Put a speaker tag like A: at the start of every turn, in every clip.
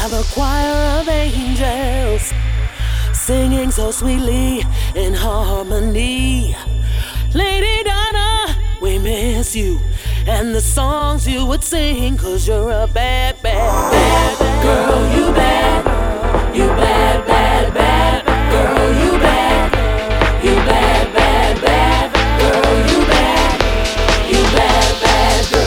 A: have a choir of angels singing so sweetly in harmony. Lady Donna, we miss you and the songs you would sing, 'cause you're a bad, bad, bad, bad girl. You bad, you bad, bad, bad girl. You bad, you bad, bad, bad girl. You bad, you bad, bad girl.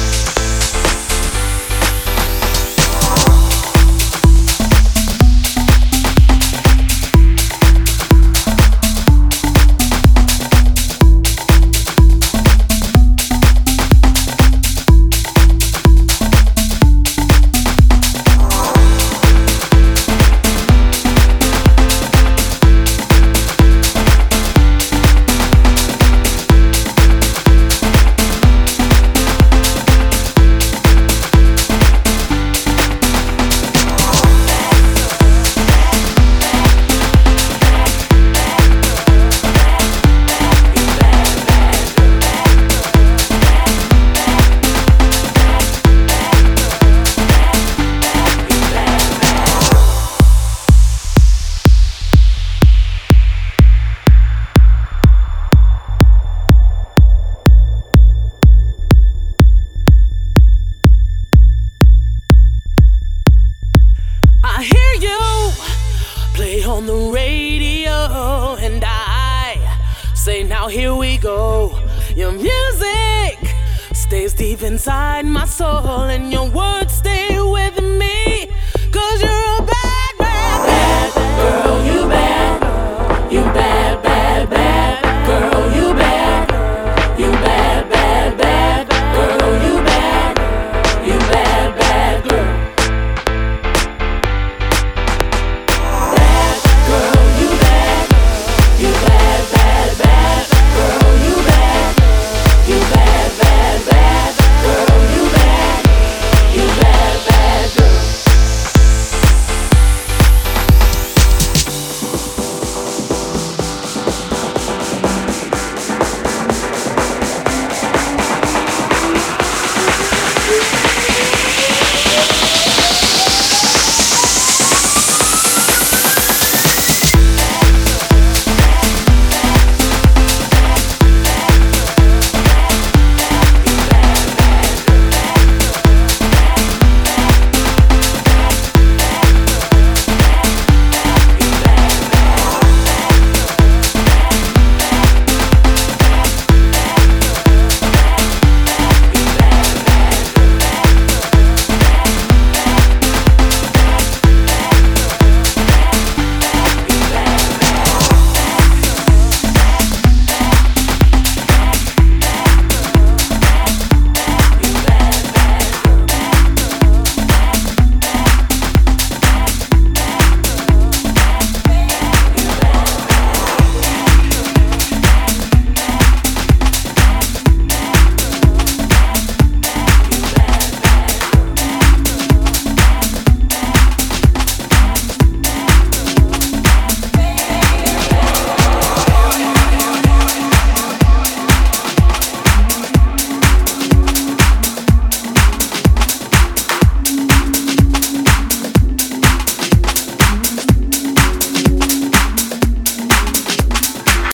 A: I hear you play on the radio, and I say, now here we go. Your music stays deep inside my soul, and your